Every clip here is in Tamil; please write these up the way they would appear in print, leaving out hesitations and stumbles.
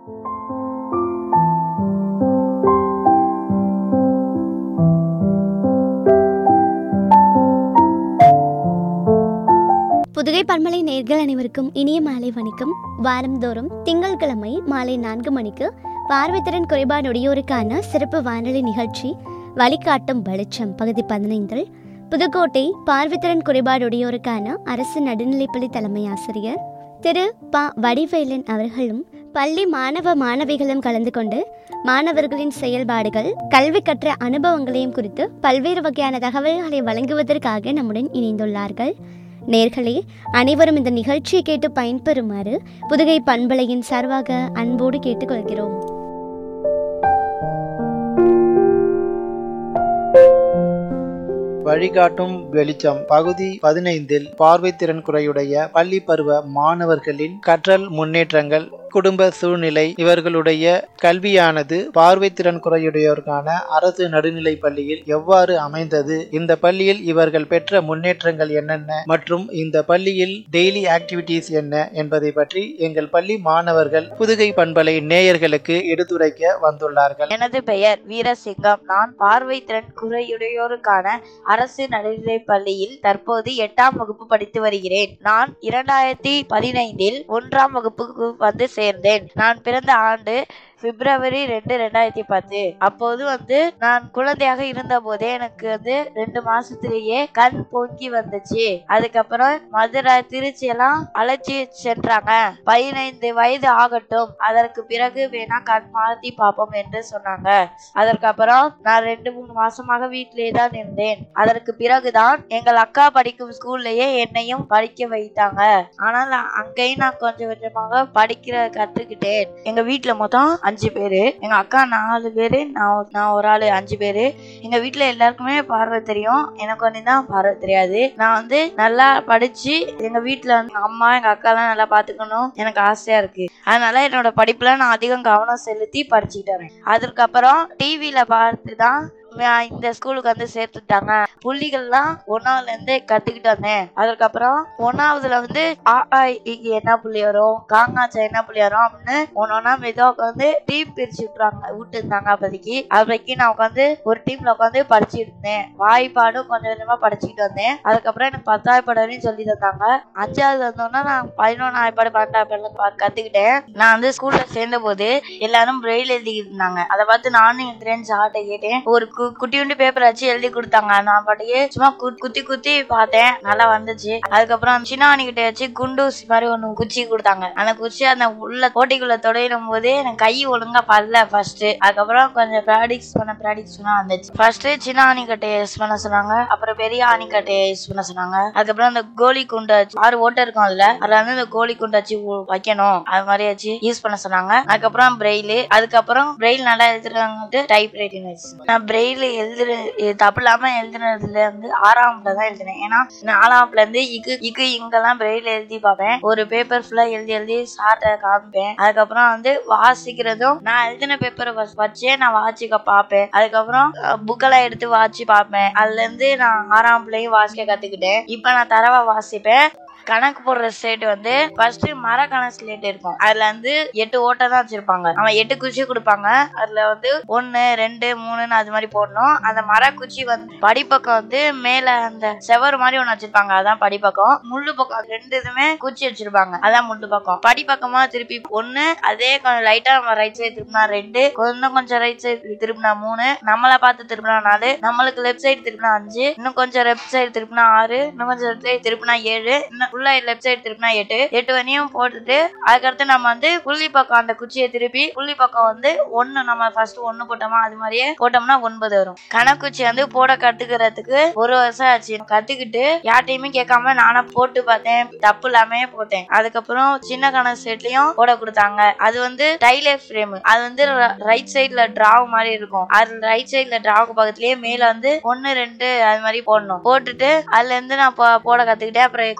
புதுகை பண்பலை நேயர்கள் அனைவருக்கும் இனிய மாலை வணக்கம். வாரந்தோறும் திங்கட்கிழமை மாலை 4 மணிக்கு பார்வைத்திறன் குறைபாடுடையோருக்கான சிறப்பு வானொலி நிகழ்ச்சி வழிகாட்டும் வெளிச்சம் பகுதி 15 புதுக்கோட்டை பார்வைத்திறன் குறைபாடுடையோருக்கான அரசு நடுநிலைப்பள்ளி தலைமை ஆசிரியர் திரு ப. வடிவேலன் அவர்களும் பள்ளி மாணவ மாணவிகளும் கலந்து கொண்டு மாணவர்களின் செயல்பாடுகள், கல்வி கற்ற அனுபவங்களையும் குறித்து பல்வேறு வகையான தகவல்களை வழங்குவதற்காக நம்முடன் இணைந்துள்ளார்கள். நேர்களே, அனைவரும் இந்த நிகழ்ச்சியை கேட்டு பயன்பெறுமாறு புதுகை பண்பலையின் சார்பாக அன்போடு கேட்டுக்கொள்கிறோம். வழிகாட்டும் வெளிச்சம் பகுதி 15 பார்வைத்திறன் குறையுடைய பள்ளி பருவ மாணவர்களின் கற்றல் முன்னேற்றங்கள், குடும்ப சூழ்நிலை, இவர்களுடைய கல்வியானது பார்வைத்திறன் குறையுடையோருக்கான அரசு நடுநிலை பள்ளியில் எவ்வாறு அமைந்தது, இந்த பள்ளியில் இவர்கள் பெற்ற முன்னேற்றங்கள் என்னென்ன மற்றும் இந்த பள்ளியில் டெய்லி ஆக்டிவிட்டிஸ் என்ன என்பதை பற்றி எங்கள் பள்ளி மாணவர்கள் புதுகை பண்பலை நேயர்களுக்கு எடுத்துரைக்க வந்துள்ளார்கள். எனது பெயர் வீரசிங்கம். நான் பார்வைத்திறன் குறையுடையோருக்கான அரசு நடுநிலை பள்ளியில் தற்போது 8ஆம் வகுப்பு படித்து வருகிறேன். நான் 2015 1ஆம் வகுப்புக்கு வந்து சேர்ந்தேன். நான் பிறந்த ஆண்டு பிப்ரவரி 2, 2010. அப்போது நான் குழந்தையாக இருந்த போதே எனக்கு 2 மாசத்திலேயே கண் பொங்கி வந்துச்சு. அதுக்கப்புறம் மதுரை, திருச்சி எல்லாம் அழைச்சி சென்றாங்க. 15 வயது ஆகட்டும், அதற்கு பிறகு வேணா கண் மாத்தி பார்ப்போம் என்று சொன்னாங்க. அதற்கப்புறம் நான் 2-3 மாசமாக வீட்டிலே தான் இருந்தேன். அதற்கு பிறகுதான் எங்கள் அக்கா படிக்கும் ஸ்கூல்லையே என்னையும் படிக்க வைத்தாங்க. ஆனால் அங்கேயும் நான் கொஞ்சம் கொஞ்சமாக படிக்கிற கற்றுக்கிட்டேன். எங்க வீட்டுல மொத்தம் 5 பேரு, எங்க அக்கா 4 பேரு, நான் ஒரு ஆளு 5 பேரு. எங்க வீட்டுல எல்லாருக்குமே பார்வை தெரியும், எனக்கு ஒண்ணுதான் பார்வை தெரியாது. நான் நல்லா படிச்சு எங்க வீட்டுல எங்க அம்மா எங்க அக்கா எல்லாம் நல்லா பாத்துக்கணும் எனக்கு ஆசையா இருக்கு. அதனால என்னோட படிப்புல நான் அதிகம் கவனம் செலுத்தி படிச்சுக்கிட்டு வரேன். அதுக்கப்புறம் டிவில பார்த்துதான் இந்த ஸ்கூலுக்கு சேர்த்துட்டாங்க. புள்ளிகள்லாம் 1ஆவதுல இருந்து கத்துக்கிட்டு வந்தேன். அதுக்கப்புறம் 1ஆவதுல ஆ ஆ இக்கு என்ன புள்ளி வரும், காங்காச்சா என்ன புள்ளி வரும் அப்படின்னு ஒன்னொன்னா மெதுவா டீம் பிரிச்சு விட்டு இருந்தாங்க. அப்போதைக்கு நான் ஒரு டீம்ல படிச்சுட்டு இருந்தேன். வாய்ப்பாடும் கொஞ்சம் கொஞ்சமா படிச்சுக்கிட்டு வந்தேன். அதுக்கப்புறம் எனக்கு 10வது பாடம் சொல்லி தந்தாங்க. 5ஆவது வந்தோம்னா நான் 11வது பாடம் 12வது பாடம் கத்துக்கிட்டேன். நான் ஸ்கூல்ல சேர்ந்த போது எல்லாரும் பிரெயில் எழுதிக்கிட்டு இருந்தாங்க. அதை பார்த்து நானும் என் ஃப்ரெண்ட்ஸ் ஆட்ட கேட்டேன். ஒரு குட்டியுண்டு பேப்பர் வச்சு எழுதி கொடுத்தாங்க. நான் பாட்டியே சும்மா குத்தி பார்த்தேன், நல்லா வந்துச்சு. அதுக்கப்புறம் சின்னாணி கிட்ட வச்சு குண்டூசி மாதிரி ஒண்ணு குச்சி கொடுத்தாங்க. அந்த குச்சி அந்த உள்ள கோட்டைக்குள்ள தொடையிடும் போதே எனக்கு கை ஒழுங்கா பல்ல ஃபர்ஸ்ட். அதுக்கப்புறம் கொஞ்சம் பிராக்டிஸ் பண்ண வந்துச்சு. ஃபர்ஸ்ட் சின்ன ஆணிக்கட்டையை யூஸ் பண்ண சொன்னாங்க, அப்புறம் பெரிய ஆணிக்கட்டையை யூஸ் பண்ண சொன்னாங்க. அதுக்கப்புறம் அந்த கோலி குண்டை 6 ஓட்டை இருக்கும், அதுல இந்த கோலி குண்டை வச்சு வைக்கணும், அது மாதிரி வச்சு யூஸ் பண்ண சொன்னாங்க. அதுக்கப்புறம் அதுக்கப்புறம் பிரெயில் நல்லா எழுதுறாங்க. டைப் ரைட்டிங் வச்சு நான் பிரெயில் தப்பு இல்லாம எழுதுனதுல 6ஆவதுல தான் எழுதினேன். ஏன்னா 4ஆவதுல இருந்து இக்கு இங்கெல்லாம் பிரெயில் எழுதி பார்ப்பேன். ஒரு பேப்பர் ஃபுல்லா எழுதி சார்ட்ட காமிப்பேன். அதுக்கப்புறம் வாசிக்கிறதும் நான் எழுதின பேப்பரை வச்சே நான் வாசிக்க பார்ப்பேன். அதுக்கப்புறம் புக்கெல்லாம் எடுத்து வாசிச்சு பார்ப்பேன். அதுல இருந்து நான் 6ஆவதுலயும் வாசிக்க கத்துக்கிட்டேன். இப்ப நான் தரவா வாசிப்பேன். கணக்கு போடுற ஸ்லேட் ஃபர்ஸ்ட் மர கணக்கு ஸ்லேட் இருக்கும். அதுல 8 ஓட்டை தான் வச்சிருப்பாங்க. அவன் 8 குச்சி கொடுப்பாங்க. அதுல 1, 2, 3 அது மாதிரி போடணும். அந்த மர குச்சி படிப்பக்கம் மேல அந்த செவர் மாதிரி ஒண்ணு வச்சிருப்பாங்க, அதான் படிப்பக்கம். முள்ளு பக்கம் 2 இதுமே குச்சி வச்சிருப்பாங்க, அதான் முள்ளு பக்கம். படிப்பக்கமா திருப்பி 1, அதே கொஞ்சம் லைட்டா நம்ம ரைட் சைடு திருப்பினா 2, கொஞ்சம் ரைட் சைடு திருப்பினா 3, நம்மளை பார்த்து திருப்பினா 4, நம்மளுக்கு லெப்ட் சைடு திருப்பினா 5, இன்னும் கொஞ்சம் லெப்ட் சைடு திருப்பினா 6, இன்னும் கொஞ்சம் லெப்ட் சைடு திருப்பினா 7, லெப்ட் சைடு திருப்பினா 8 வரையும் போட்டுட்டு அதுக்கடுத்து நம்ம புள்ளி பக்கம் அந்த குச்சியை திருப்பி புள்ளி பக்கம் 1 நம்ம ஃபர்ஸ்ட் 1 போட்டோமா, அது மாதிரியே போட்டோம்னா 9 வரும். கணக்குச்சி போட கத்துக்கிறதுக்கு 1 வருஷம் ஆச்சு. கத்துக்கிட்டு யார்ட்டையுமே கேட்காம நானா போட்டு பார்த்தேன், தப்பு இல்லாம போட்டேன். அதுக்கப்புறம் சின்ன கணக்கு செட்லயும் போட கொடுத்தாங்க. அது டைலர் ஃப்ரேம், அது ரைட் சைட்ல டிராவ் மாதிரி இருக்கும். அது ரைட் சைட்ல டிராவுக்கு பக்கத்துலயே மேல 1, 2 அது மாதிரி போடணும். போட்டுட்டு அதுல இருந்து நான் போட கத்துக்கிட்டேன். அப்புறம் கூட்டல்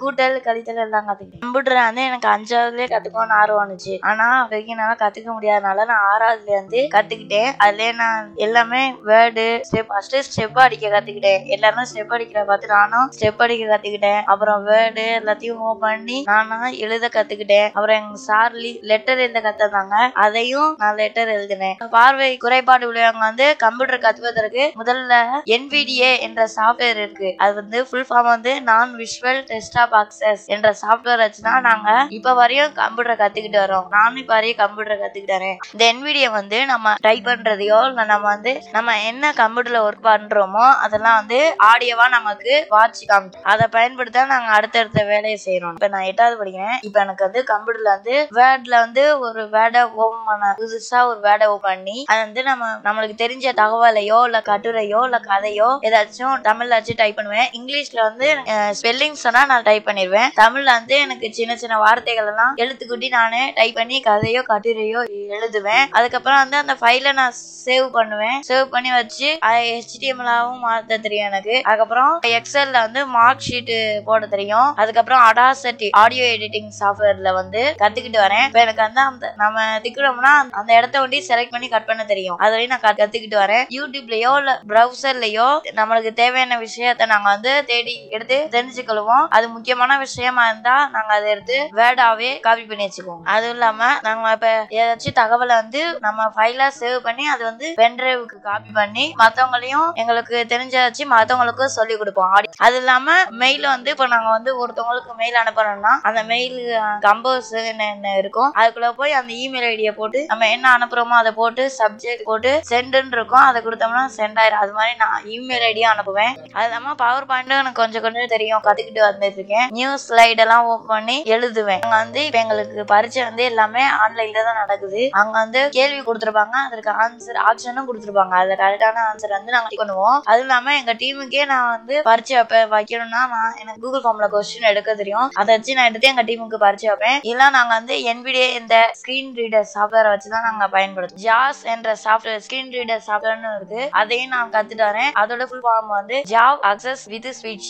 கழித்தல் எல்லாம் கத்துக்கிட்டேன். கம்ப்யூட்டர் வந்து எனக்கு 5ஆவதுலயே கத்துக்கணும்னு ஆர்வம் இருந்துச்சு. ஆனா என்னால கத்துக்க முடியாதனால நான் 6ஆவதுல இருந்து கத்துக்கிட்டேன். அதுல நான் எல்லாமே வேர்டு ஃபர்ஸ்ட் ஸ்டெப் அடிக்க கத்துக்கிட்டேன். எல்லாரும் ஸ்டெப் அடிக்கிற பார்த்து நானும் ஸ்டெப் அடிக்க கத்துக்கிட்டேன். அப்புறம் வேர்டு எல்லாத்தையும் ஓபன் பண்ணி நானா எழுத கத்துக்கிட்டேன். அப்புறம் எங்க சார் லெட்டர் எழுத கத்துனாங்க, அதையும் நான் லெட்டர் எழுதினேன். பார்வை குறைபாடு உள்ளவங்க வந்து கம்ப்யூட்டர் கத்துவதற்கு முதல்ல NVDA என்ற சாஃப்ட்வேர் இருக்கு. அது வந்து ஃபுல் ஃபார்ம் வந்து நான் விஷுவல் டெஸ்க்டாப் ஆக்சஸ் என்ற சாஃப்ட்வேர் வச்சுதான் நாங்க இப்ப வரையும் கம்ப்யூட்டர் கத்துக்கிட்டு வரோம். நானும் இப்ப வரையும் கம்ப்யூட்டர் கத்துக்கிட்டேன். இந்த NVDA வந்து நம்ம டைப் பண்றதையோ இல்ல நம்ம என்ன கம்ப்யூட்டர்ல ஒர்க் பண்றோமோ அதெல்லாம் வந்து ஆடியோவா நமக்கு வாட்ச் காமிச்சு அதை பயன்படுத்த நாங்க அடுத்தடுத்த வேலையை செய்யறோம். இப்ப நான் 8ஆவது படிக்கிறேன். இப்ப எனக்கு வந்து கம்ப்யூட்டர்ல வந்து வேர்ட்ல வந்து ஒரு வேர்டை ஓபன் பண்ண புதுசா ஒரு வேர்டை ஓபன் பண்ணி அது வந்து நம்மளுக்கு தெரிஞ்ச தகவலையோ இல்ல கட்டுரையோ இல்ல கதையோ ஏதாச்சும் தமிழ்ல வச்சு டைப் பண்ணுவேன். இங்கிலீஷ்ல வந்து ஸ்பெல்லிங் சொன்னா நான் டைப் பண்ணிடுவேன். தமிழ்ல வந்து எனக்கு சின்ன சின்ன வார்த்தைகள் எல்லாம் எழுத்துக்கூட்டி நானே டைப் பண்ணி கதையோ கட்டுரையோ எழுதுவேன். அதுக்கப்புறம் வந்து அந்த ஃபைலை நான் சேவ் பண்ணுவேன். சேவ் பண்ணி வச்சு HTML-ஆவும் மாத்த தெரியும் எனக்கு. அதுக்கப்புறம் எக்ஸல்ல வந்து மார்க் ஷீட் போட தெரியும். அதுக்கப்புறம் அடாசிட்டி ஆடியோ எடிட்டிங் சாஃப்ட்வேர்ல வந்து கத்துக்கிட்டு வரேன். இப்ப எனக்கு வந்து நம்ம திக்கிறோம்னா அந்த இடத்த ஒண்டி செலக்ட் பண்ணி கட் பண்ண தெரியும். அதுவரையும் நான் கத்துக்கிட்டு வரேன். யூடியூப்லயோ இல்ல பிரவுசர்லயோ நம்மளுக்கு தேவையான விஷயத்த நாங்க வந்து தேடி எடுத்து தெரிஞ்சுக்கொள்வோம். அது முக்கியமான விஷயமா இருந்தா நாங்க அதை எடுத்து வேர்டாவே காப்பி பண்ணி வச்சுக்குவோம். அதுவும் இல்லாம நாங்க இப்ப ஏதாச்சும் தகவலை வந்து நம்ம ஃபைலா சேவ் பண்ணி அது வந்து பென்ட்ரைவுக்கு காப்பி பண்ணி மத்தவங்களையும் எங்களுக்கு தெரிஞ்சாச்சு மத்தவங்களுக்கும் சொல்லி கொடுப்போம். அது இல்லாம மெயில் வந்து இப்ப நாங்க வந்து ஒருத்தவங்களுக்கு மெயில் அனுப்பணும்னா அந்த மெயில் கம்போஸ் இருக்கும். அதுக்குள்ள போய் அந்த இமெயில் ஐடியை போட்டு நம்ம என்ன அனுப்புறோமோ அதை போட்டு சப்ஜெக்ட் போட்டு சென்ட்ன்னு இருக்கும். அதை கொடுத்தோம்னா சென்ட் ஆயிரும். அது மாதிரி நான் இமெயில் ஐடியா அனுப்புவேன். அது இல்லாம பவர் பாயிண்ட் எனக்கு கொஞ்சம் தெரியும், கத்துக்கிட்டு வந்துட்டு இருக்கேன். நியூஸ் ஸ்லைட் எல்லாம் ஓபன் பண்ணி எழுதுவேன். அங்க வந்து இப்ப எங்களுக்கு பரீட்சை வந்து எல்லாமே ஆன்லைன்ல தான் நடக்குது. அங்க வந்து கேள்வி கொடுத்துருப்பாங்க, அதற்கு ஆன்சர் ஆப்ஷனும் கொடுத்துருப்பாங்க. அதுல கரெக்டான ஆன்சர் வந்து நாங்க பண்ணுவோம். அது இல்லாம எங்க டீமுக்கே நான் வந்து பரீட்சை வைக்கணும்னா எனக்கு கூகுள் ஃபார்ம்ல கொஸ்டின் எடுக்க தெரியும். அதை வச்சு நான் எடுத்து எங்க டீமுக்கு பரீட்சை வைப்பேன். இல்ல நாங்க வந்து NVDA இந்த ஸ்கிரீன் ரீடர் சாஃப்ட்வேர் வச்சுதான் நாங்க பயன்படுத்துவோம். JAWS என்ற சாஃப்ட்வேர் ஸ்கிரீன் ரீடர் சாஃப்ட்வேர்னு இருக்கு. அதையும் நான் கத்துட்டு வரேன். அதோட ஃபுல் ஃபார்ம் வந்து ஜாவ் அக்சஸ் வித் ஸ்பீச்.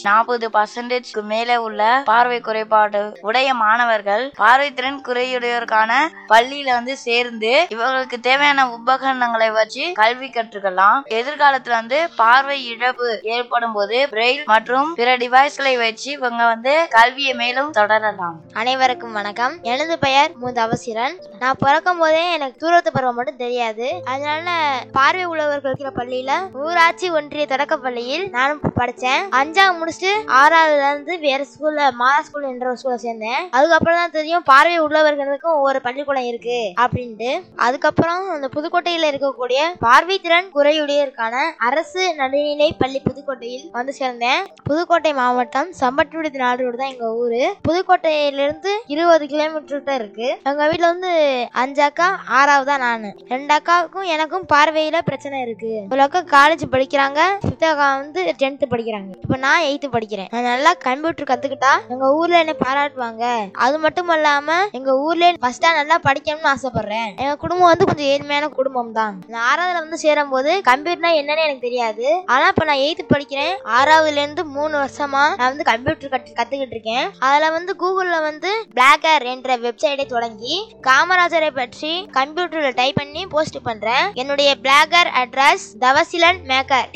40% மேலே உள்ள பார்வை குறைபாடு உடைய மாணவர்கள் பார்வைத்திறன் குறையுடையோருக்கான பள்ளியில வந்து சேர்ந்து இவங்களுக்கு தேவையான உபகரணங்களை வச்சு கல்வி கற்றுக்கலாம். எதிர்காலத்துல வந்து பார்வை இழப்பு ஏற்படும் போது பிரெயில் மற்றும் பிற டிவைஸ்களை வச்சு இவங்க வந்து கல்வியை மேலும் தொடரலாம். அனைவருக்கும் வணக்கம். எனது பெயர் மு. தவசீலன். நான் பிறக்கும் போதே எனக்கு தூரத்து பருவம் மட்டும் தெரியாது. அதனால பார்வை உள்ளவர்களுக்கு பள்ளியில ஊராட்சி ஒன்றிய தொடக்க பள்ளியில் நானும் படிச்சேன். 5ஆவது முடிச்சுட்டு 6ஆவதுல இருந்து வேற ஸ்கூல்ல மாதா ஸ்கூல் என்ற ஒரு ஸ்கூல்ல சேர்ந்தேன். அதுக்கப்புறம் தான் தெரியும் பார்வை உள்ளவர்களுக்கும் ஒவ்வொரு பள்ளிக்கூடம் இருக்கு அப்படின்ட்டு. அதுக்கப்புறம் அந்த புதுக்கோட்டையில இருக்கக்கூடிய பார்வை திறன் குறையுடையோருக்கான அரசு நடுநிலை பள்ளி புதுக்கோட்டையில் வந்து சேர்ந்தேன். புதுக்கோட்டை மாவட்டம் சம்பட்டுடி நாடு தான் எங்க ஊரு. புதுக்கோட்டையிலிருந்து 20 கிலோமீட்டர் இருக்கு. எங்க வீட்டுல வந்து 5 அக்கா, 6ஆவது தான் நானு. 2 அக்காவுக்கும் எனக்கும் பார்வையில பிரச்சனை இருக்கு. ஒரு அக்கா காலேஜ் படிக்கிறாங்க, 5th அக்கா வந்து 10th படிக்கிறாங்க. இப்ப நான் 8th படிக்கிறேன். நான் நல்லா கம்ப்யூட்டர் கத்துக்கிட்டா எங்க ஊர்ல என்ன பாராட்டுவாங்க. அது மட்டும் இல்லாம எங்க ஊர்ல ஃபர்ஸ்டா நல்லா படிக்கணும்னு ஆசைப்படுறேன். எங்க குடும்பம் வந்து கொஞ்சம் ஏழ்மையான குடும்பம் தான். நான் 6ஆவதுல வந்து சேரும் போது கம்ப்யூட்டர்னா என்னன்னு எனக்கு தெரியாது. ஆனா இப்ப நான் 8th படிக்கிறேன். 6ஆவதுல இருந்து 3 வருஷமா நான் வந்து கம்ப்யூட்டர் கத்துக்கிட்டு இருக்கேன். அதுல வந்து கூகுள்ல வந்து பிளாக்கர் என்ற வெப்சைட்டை தொடங்கி காமராஜரை பற்றி கம்ப்யூட்டர்ல டைப் பண்ணி போஸ்ட் பண்றேன். என்னுடைய blogger address Thavaseelan maker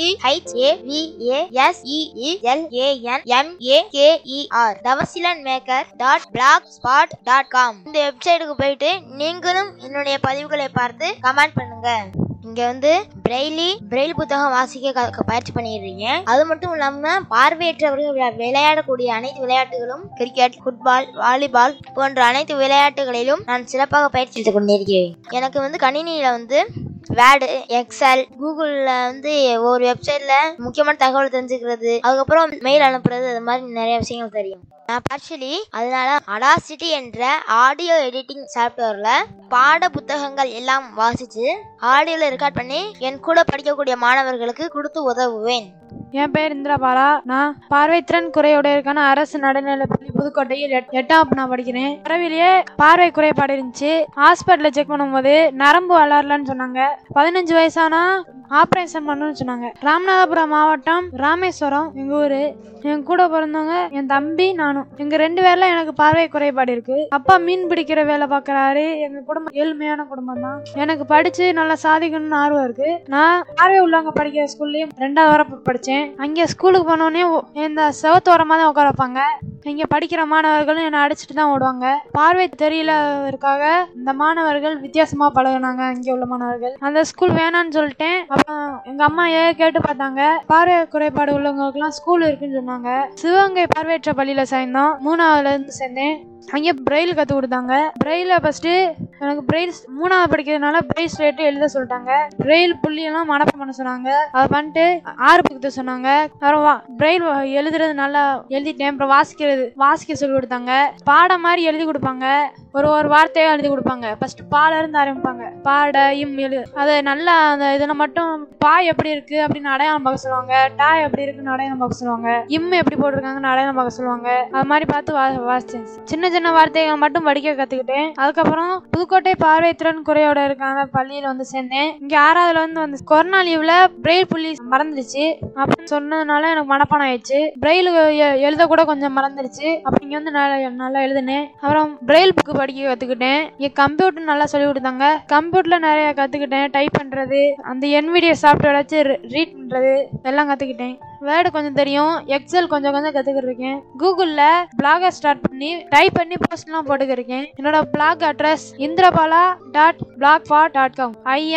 THAVASEELANMAKER davaseelanmaker.blogspot.com. இந்த வெப்சைட்டுக்கு போயிட்டு நீங்களும் என்னுடைய பதிவுகளை பார்த்து கமெண்ட் பண்ணுங்க. இங்க வந்து பிரெயில் புத்தகம் வாசிக்க பயிற்சி பண்ணிடுறீங்க. அது மட்டும் இல்லாம பார்வையற்றவர்கள் விளையாடக்கூடிய அனைத்து விளையாட்டுகளும் கிரிக்கெட், ஃபுட்பால், வாலிபால் போன்ற அனைத்து விளையாட்டுகளிலும் நான் சிறப்பாக பயிற்சி எடுத்துக் கொண்டிருக்கிறேன். எனக்கு வந்து கணினியில வந்து வேர்டு, எக்ஸல், கூகுள்ல வந்து ஒரு வெப்சைட்ல முக்கியமான தகவல் தெரிஞ்சுக்கிறது, அதுக்கப்புறம் மெயில் அனுப்புறது, அது மாதிரி நிறைய விஷயங்கள் தெரியும். நான் ஆக்சுவலி அதனால அடாசிட்டி என்ற ஆடியோ எடிட்டிங் சாஃப்ட்வேர்ல பாட புத்தகங்கள் எல்லாம் வாசிச்சு ஆடியோல ரெக்கார்ட் பண்ணி என் கூட படிக்கக்கூடிய மாணவர்களுக்கு கொடுத்து உதவுவேன். என் பேர் இந்திரபாலா. நான் பார்வைத்திறன் குறையுடையவருக்கான அரசு நடுநிலைப்பள்ளி புதுக்கோட்டையில் 8ஆம் நான் படிக்கிறேன். பிறவிலேயே பார்வை குறைபாடு இருந்துச்சு. ஹாஸ்பிட்டல்ல செக் பண்ணும்போது நரம்பு வளரலன்னு சொன்னாங்க. 15 வயசானா ஆபரேஷன் பண்ணணும்னு சொன்னாங்க. ராமநாதபுரம் மாவட்டம் ராமேஸ்வரம் எங்க ஊரு. என் கூட பிறந்தவங்க என் தம்பி நானும். எங்க 2 பேர்ல எனக்கு பார்வை குறைபாடு இருக்கு. அப்பா மீன் பிடிக்கிற வேலை பாக்குறாரு. எங்க குடும்பம் ஏழ்மையான குடும்பம் தான். எனக்கு படிச்சு நல்லா சாதிக்கணும்னு ஆர்வம் இருக்கு. நான் பார்வை உள்ளவங்க படிக்கிற ஸ்கூல்லயும் 2வது வரை படிச்சேன். அங்கே ஸ்கூலுக்கு போனோடனே இந்த செவத்தோரமா தான் உட்கார வைப்பாங்க. இங்க படிக்கிற மாணவர்களும் என்னை அடிச்சுட்டு தான் ஓடுவாங்க. பார்வை தெரியலதற்காக இந்த மாணவர்கள் வித்தியாசமா பழகினாங்க. இங்க உள்ள மாணவர்கள் அந்த ஸ்கூல் வேணான்னு சொல்லிட்டேன். அப்புறம் எங்க அம்மா கேட்டு பார்த்தாங்க. பார்வை குறைபாடு உள்ளவங்களுக்கு எல்லாம் ஸ்கூல் இருக்குன்னு சொன்னாங்க. சிவகங்கை பார்வையற்ற பள்ளியில சேர்ந்தோம். 3ஆவதுல இருந்து சேர்ந்தேன். அங்கே பிரெயில் கற்றுக் கொடுத்தாங்க. பிரெயில ஃபர்ஸ்ட்டு எனக்கு பிரெயில் 3ஆவது படிக்கிறதுனால பிரெயில் ஸ்லேட்டு எழுத சொல்லிட்டாங்க. பிரெயில் புள்ளியெல்லாம் மனப்பாடம் பண்ண சொன்னாங்க. அதை பண்ணிட்டு 6 பக்கத்தை சொன்னாங்க. அப்புறம் பிரெயில் எழுதுறது நல்லா எழுதிட்டேன். அப்புறம் வாசிக்க சொல்லி கொடுத்தாங்க. பாடம் மாதிரி எழுதி கொடுப்பாங்க. ஒரு வார்த்தையை எழுதி கொடுப்பாங்க. ஃபர்ஸ்ட் பால இருந்து ஆரம்பிப்பாங்க. பாட இம் எழுது அதை நல்லா அந்த இதில் மட்டும் பா எப்படி இருக்கு அப்படின்னு அடையாளம் பார்க்க சொல்லுவாங்க. டா எப்படி இருக்குன்னு அடையாளம் பார்க்க சொல்லுவாங்க. இம் எப்படி போட்டிருக்காங்கன்னு அடையாளம் பார்க்க சொல்லுவாங்க. அது மாதிரி பார்த்து வாசிச்சேன். சின்ன சின்ன வார்த்தைகள் மட்டும் படிக்க கத்துக்கிட்டேன். அதுக்கப்புறம் புதுக்கோட்டை பார்வைத்திறன் குறையோடையவருக்கான பள்ளியில வந்து சேர்ந்தேன். இங்க 6ஆவதுல வந்து கொரோனா லீவ்ல பிரெயில் புள்ளி மறந்துடுச்சு அப்படின்னு சொன்னதுனால எனக்கு மனப்பாடம் ஆயிடுச்சு. பிரெயில் எழுத கூட கொஞ்சம் மறந்துடுச்சு. அப்ப இங்க வந்து நல்லா எழுதுனேன். அப்புறம் பிரெயில் புக்கு படிக்க கத்துக்கிட்டேன். இங்க கம்ப்யூட்டர் நல்லா சொல்லி கொடுத்தாங்க. கம்ப்யூட்டர்ல நிறைய கத்துக்கிட்டேன். டைப் பண்றது, அந்த NVIDIA சாஃப்ட்வேர் வச்சு ரீட் பண்றது எல்லாம் கத்துக்கிட்டேன். வேர்டு கொஞ்சம் தெரியும். எக்ஸல் கொஞ்சம் கத்துக்கிட்டு இருக்கேன். கூகுள்ல பிளாக ஸ்டார்ட் பண்ணி டைப் பண்ணி போஸ்ட்லாம் போட்டுக்கிருக்கேன். என்னோட பிளாக் அட்ரஸ் indrabala.blogspot.com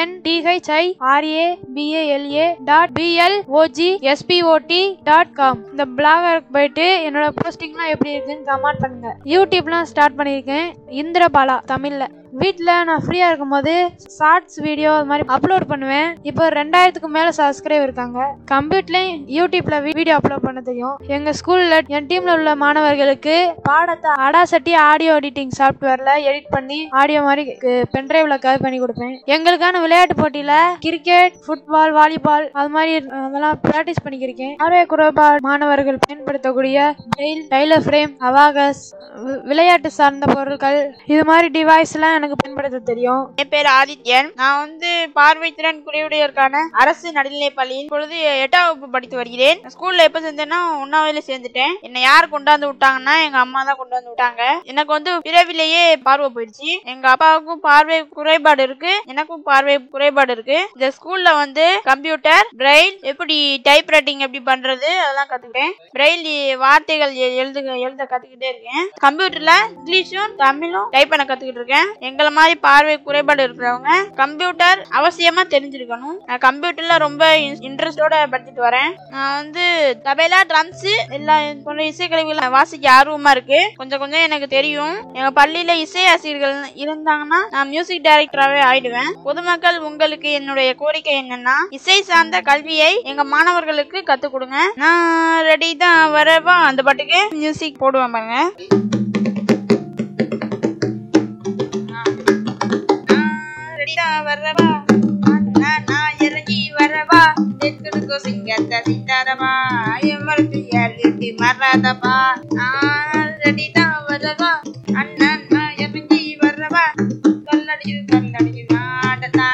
indrabala.blogspot.com. இந்த பிளாகருக்கு போயிட்டு என்னோட போஸ்டிங்லாம் எப்படி இருக்குன்னு கமெண்ட் பண்ணுங்க. யூடியூப்லாம் ஸ்டார்ட் பண்ணியிருக்கேன். இந்திரபாலா தமிழ்ல. வீட்டில் நான் ஃப்ரீயாக இருக்கும்போது ஷார்ட்ஸ் வீடியோ அது மாதிரி அப்லோட் பண்ணுவேன். இப்போ 2000க்கு மேலே சப்ஸ்கிரைபர் இருக்காங்க. கம்ப்யூட்டர்லையும் யூடியூப்ல வீடியோ அப்லோட் பண்ண தெரியும். எங்கள் ஸ்கூலில் என் டீமில் உள்ள மாணவர்களுக்கு பாடத்தை அடாசட்டி ஆடியோ எடிட்டிங் சாஃப்ட்வேரில் எடிட் பண்ணி ஆடியோ மாதிரி பென்ட்ரைவில் கவர் பண்ணி கொடுப்பேன். எங்களுக்கான விளையாட்டு போட்டியில் கிரிக்கெட், ஃபுட்பால், வாலிபால் அது மாதிரி அதெல்லாம் ப்ராக்டிஸ் பண்ணிக்கிருக்கேன். பார்வை குறைபாடு மாணவர்கள் பயன்படுத்தக்கூடிய டைலர் ஃப்ரேம், அவாகஸ், விளையாட்டு சார்ந்த பொருட்கள் இது மாதிரி டிவைஸ்லாம் எனக்கு பயன்படுத்த தெரியும். என் பேர் ஆதித்யன். நான் வந்து பார்வைத்திறன் குறையுடையோருக்கான அரசு நடுநிலைப் பள்ளியின் பொழுது 8ஆம் வகுப்பு படித்து வருகிறேன். ஸ்கூல்ல எப்ப சேர்ந்தேன்னா 1ஆவதுல சேர்ந்துட்டேன். என்னை யார் கொண்டாந்து விட்டாங்கன்னா எங்க அம்மா தான் கொண்டு வந்து விட்டாங்க. எனக்கு வந்து பிறவிலேயே பார்வை போயிடுச்சு. எங்க அப்பாவுக்கும் பார்வை குறைபாடு இருக்கு, எனக்கும் பார்வை குறைபாடு இருக்கு. இந்த ஸ்கூல்ல வந்து கம்ப்யூட்டர், பிரெயில், எப்படி டைப் ரைட்டிங் எப்படி பண்றது அதெல்லாம் கத்துக்கிட்டேன். பிரெயில் வார்த்தைகள் எழுத கத்துக்கிட்டே இருக்கேன். கம்ப்யூட்டர்ல இங்கிலீஷும் தமிழும் டைப் பண்ண கத்துக்கிட்டு இருக்கேன். எங்களை மாதிரி பார்வை குறைபாடு இருக்கிறவங்க கம்ப்யூட்டர் அவசியமா தெரிஞ்சிருக்கணும். நான் கம்ப்யூட்டர்ல ரொம்ப இன்ட்ரெஸ்டோட படிச்சுட்டு வரேன். நான் வந்து தபேலா, ட்ரம்ஸ் எல்லா இசைக்கருவிகளை வாசிக்க ஆர்வமா இருக்கு. கொஞ்சம் எனக்கு தெரியும். எங்க பள்ளியில இசை ஆசிரியர்கள் இருந்தாங்கன்னா நான் மியூசிக் டைரக்டராகவே ஆயிடுவேன். பொதுமக்கள், உங்களுக்கு என்னுடைய கோரிக்கை என்னன்னா, இசை சார்ந்த கல்வியை எங்க மாணவர்களுக்கு கத்துக் கொடுங்க. நான் ரெடி தான் வரவா அந்த பாட்டுக்கு மியூசிக் போடுவேன் பாருங்க. வரவா நான் இறங்கி வரவா தெற்கு சிங்கத்தை சிந்தாதவா எமர்த்தி மறாதவா நான் ரெடி தான் வரவா அண்ணன் நான் இறங்கி வரவா கல்லடிச்சு நாடனா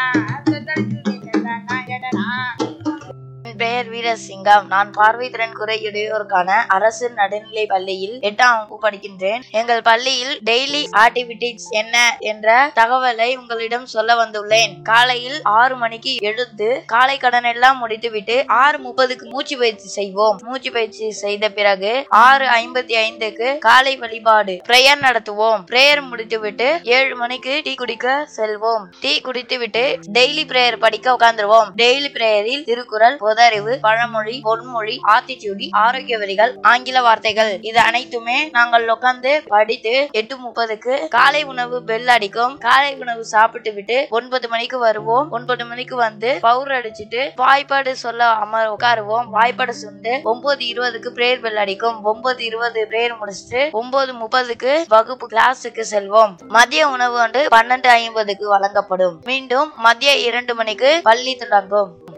பெயர் வீரசிங்கம். நான் பார்வைத்திறன் குறையுடையோருக்கான அரசு நடுநிலை பள்ளியில் 8ஆம் வகுப்பு படிக்கின்றேன். எங்கள் பள்ளியில் டெய்லி ஆக்டிவிட்டிஸ் என்ன என்ற தகவலை உங்களிடம் சொல்ல வந்துள்ளேன். காலையில் 6 மணிக்கு எழுந்து காலை கடன் எல்லாம் முடித்துவிட்டு 6:30க்கு மூச்சு பயிற்சி செய்வோம். மூச்சு பயிற்சி செய்த பிறகு 6:55க்கு காலை வழிபாடு பிரேயர் நடத்துவோம். பிரேயர் முடித்துவிட்டு 7 மணிக்கு டீ குடிக்க செல்வோம். டீ குடித்துவிட்டு டெய்லி பிரேயர் படிக்க உட்கார்ந்துருவோம். டெய்லி பிரேயரில் திருக்குறள், பொதறிவு, பழமொழி, பொன்மொழி, ஆத்திச்சூடி, ஆரோக்கிய வரிகள், ஆங்கில வார்த்தைகள் இது அனைத்துமே நாங்கள் உட்கார்ந்து படித்து 8:30க்கு காலை உணவு பெல் அடிக்கும். காலை உணவு சாப்பிட்டு விட்டு 9 மணிக்கு வருவோம். 9 மணிக்கு வந்து பவுடர் அடிச்சுட்டு வாய்ப்பாடு சொல்ல உட்காருவோம். வாய்ப்பாடு சொந்து 9:20க்கு பிரேயர் பெல் அடிக்கும். 9:20 பிரேயர் முடிச்சுட்டு 9:30க்கு வகுப்பு கிளாஸுக்கு செல்வோம். மதிய உணவு வந்து 12:50க்கு வழங்கப்படும். மீண்டும் மதிய 2 மணிக்கு பள்ளி தொடங்கும்.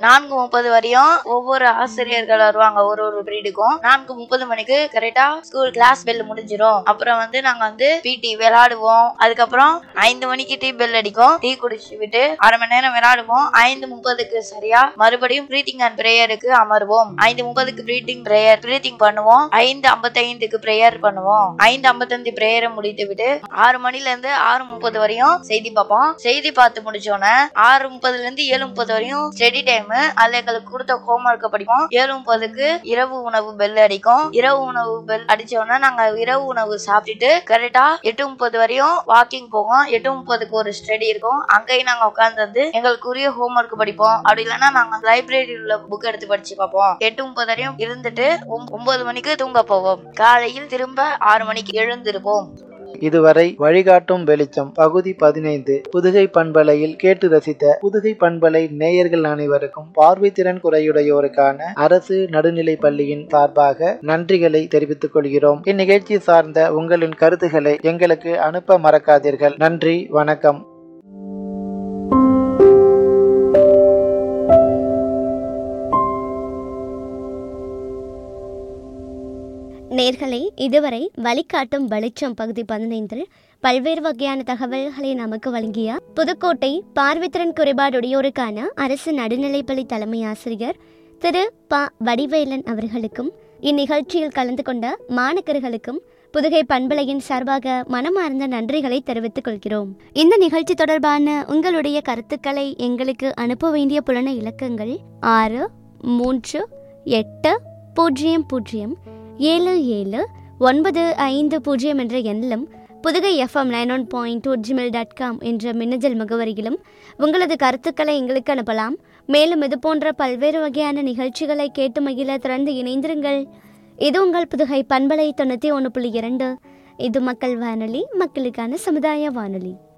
4:30 வரையும் ஒவ்வொரு ஆசிரியர்கள் வருவாங்க. ஒரு பீரியடுக்கும் 4:30 மணிக்கு கரெக்டா ஸ்கூல் கிளாஸ் பெல் முடிஞ்சிரும். அப்புறம் நாங்க பிடி விளையாடுவோம். அதுக்கப்புறம் 5 மணிக்கு டீ பெல் அடிக்கும். டீ குடிச்சு விட்டு அரை மணி நேரம் விளையாடுவோம். 5:30க்கு சரியா மறுபடியும் பிரீத்திங் அண்ட் பிரேயருக்கு அமர்வோம். 5:30க்கு பிரீத்திங் பண்ணுவோம். 5:55க்கு பிரேயர் பண்ணுவோம். 5:55 பிரேயரை முடித்து விட்டு 6 மணில இருந்து 6:30 வரையும் செய்தி பார்ப்போம். செய்தி பார்த்து முடிச்சோன்னே 6:30ல இருந்து 7:30 வரையும் ஸ்டடி டைம். அதுல எங்களுக்கு கொடுத்த ஹோம்ஒர்க் படிப்போம். 7:30க்கு இரவு உணவு பெல் அடிக்கும். இரவு உணவு பெல் அடிச்சோன்னா நாங்க இரவு உணவு சாப்பிட்டுட்டு கரெக்டா 8:30 வரையும் வாக்கிங் போவோம். 8:30க்கு ஒரு ஸ்டடி இருக்கும். அங்கேயும் நாங்க உட்கார்ந்து எங்களுக்குரிய ஹோம்ஒர்க் படிப்போம். அப்படி இல்லைன்னா நாங்க லைப்ரரியில் உள்ள புக் எடுத்து படிச்சு பார்ப்போம். 8:30 வரையும் இருந்துட்டு 9 மணிக்கு தூங்க போவோம். காலையில் திரும்ப 6 மணிக்கு எழுந்திருப்போம். இதுவரை வழிகாட்டும் வெளிச்சம் பகுதி 15 புதுகை பண்பலையில் கேட்டு ரசித்த புதுகை பண்பலை நேயர்கள் அனைவருக்கும் பார்வைத்திறன் குறையுடையோருக்கான அரசு நடுநிலைப் பள்ளியின் சார்பாக நன்றிகளை தெரிவித்துக் கொள்கிறோம். இந்நிகழ்ச்சி சார்ந்த உங்களின் கருத்துக்களை எங்களுக்கு அனுப்ப மறக்காதீர்கள். நன்றி, வணக்கம். நேர்களை இதுவரை வழிகாட்டும் வெளிச்சம் பகுதி 15 பல்வேறு வகையான தகவல்களை நமக்கு வழங்கிய புதுக்கோட்டை பார்வைத்திறன் குறைபாடுடையோருக்கான அரசு நடுநிலைப்பள்ளி தலைமை ஆசிரியர் திரு ப. வடிவேலன் அவர்களுக்கும் இந்நிகழ்ச்சியில் கலந்து கொண்ட மாணக்கர்களுக்கும் புதுகை பண்பலையின் சார்பாக மனமார்ந்த நன்றிகளை தெரிவித்துக் கொள்கிறோம். இந்த நிகழ்ச்சி தொடர்பான உங்களுடைய கருத்துக்களை எங்களுக்கு அனுப்ப வேண்டிய புலன இலக்கங்கள் 6380077950 என்ற எண்ணிலும் புதுகை FM 91.2 என்ற மின்னஞ்சல் முகவரியிலும் உங்களது கருத்துக்களை எங்களுக்கு அனுப்பலாம். மேலும் இது போன்ற பல்வேறு வகையான நிகழ்ச்சிகளை கேட்டு மகிழ திறந்து இணைந்திருங்கள். இது உங்கள் புதுகை பண்பலை 91.2. இது மக்கள் வானொலி, மக்களுக்கான சமுதாய வானொலி.